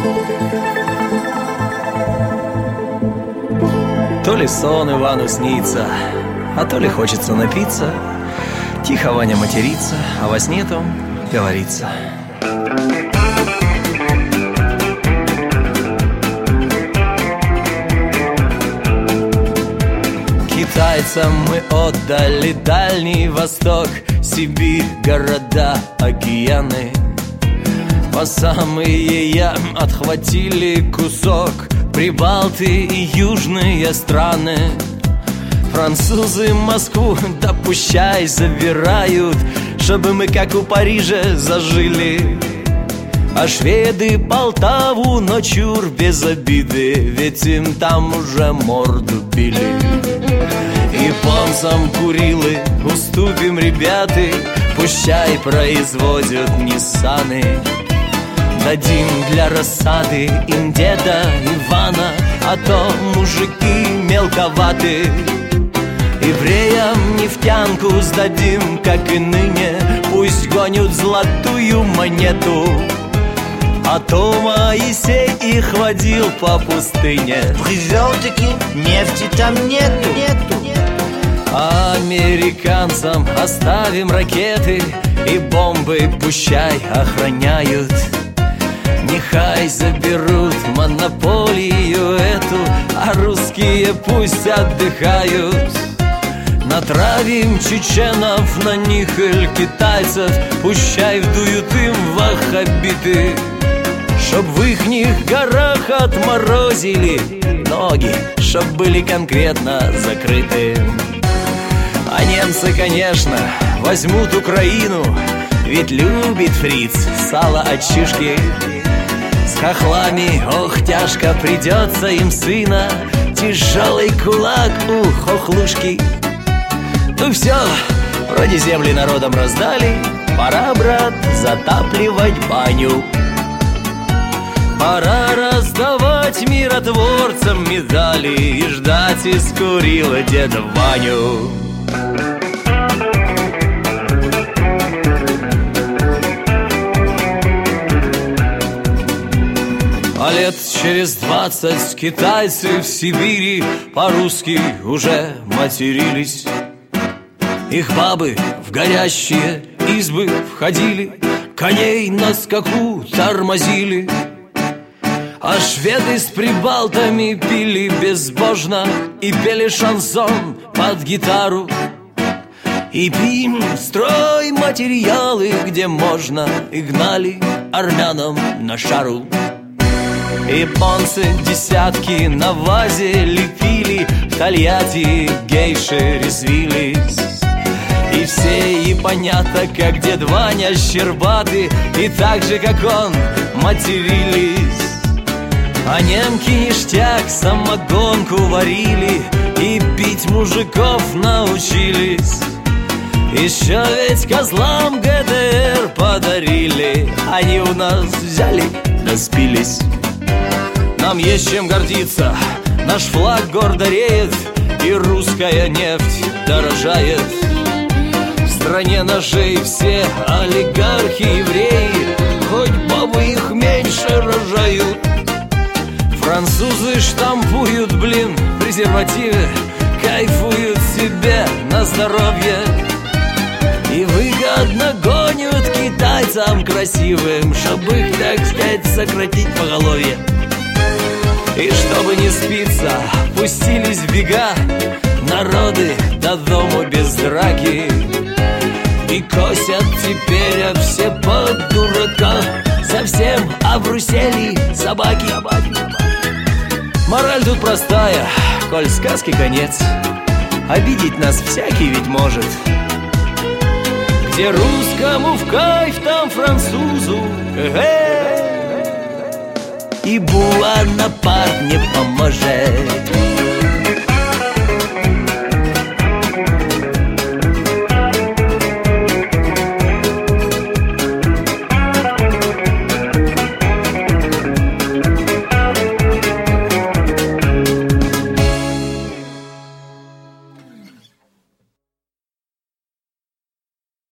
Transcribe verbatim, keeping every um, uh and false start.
То ли сон Ивану снится, а то ли хочется напиться. Тихо Ваня матерится, а во сне там говорится. Китайцам мы отдали Дальний Восток, Сибирь, города, океаны. По самые ям отхватили кусок Прибалты и южные страны. Французы Москву, да пущай, забирают, чтобы мы, как у Парижа, зажили. А шведы Полтаву, но чур без обиды, ведь им там уже морду били. Японцам Курилы уступим, ребята, пущай производят Ниссаны. Дадим для рассады им деда Ивана, а то мужики мелковаты. Евреям нефтянку сдадим, как и ныне, пусть гонят золотую монету. А то Моисей их водил по пустыне. Привел-таки нефти там нету, нету. А американцам оставим ракеты, и бомбы пущай охраняют. Нехай заберут монополию эту, а русские пусть отдыхают. Натравим чеченов на них или китайцев, пущай вдуют им ваххабиты, чтоб в ихних горах отморозили ноги, чтоб были конкретно закрыты. А немцы, конечно, возьмут Украину, ведь любит фриц сало от шишки. С хохлами, ох, тяжко придется им, сына, тяжелый кулак у хохлушки. Ну все, вроде земли народом раздали, пора, брат, затапливать баню. Пора раздавать миротворцам медали и ждать из Курила деда Ваню. А лет через двадцать китайцы в Сибири по-русски уже матерились. Их бабы в горящие избы входили, коней на скаку тормозили. А шведы с прибалтами пили безбожно и пели шансон под гитару. И пим стройматериалы, где можно, и гнали армянам на шару. Японцы десятки на вазе лепили, в Тольятти гейши резвились. И все японята, как дед Ваня, щербаты, и так же, как он, матерились. А немки ништяк самогонку варили и пить мужиков научились. Еще ведь козлам ГДР подарили, они у нас взяли да спились. Нам есть чем гордиться, наш флаг гордо реет, и русская нефть дорожает. В стране ножей все олигархи евреи, хоть бабы их меньше рожают. Французы штампуют, блин, презервативы, кайфуют себе на здоровье. И выгодно гонят китайцам красивым, чтобы их, так сказать, сократить поголовье. И чтобы не спиться, пустились в бега народы до дому без драки. И косят теперь все под дурака, совсем обрусели собаки. Мораль тут простая, коль сказки конец, обидеть нас всякий ведь может. Где русскому в кайф, там французу э-э. И Буанапарт не поможет.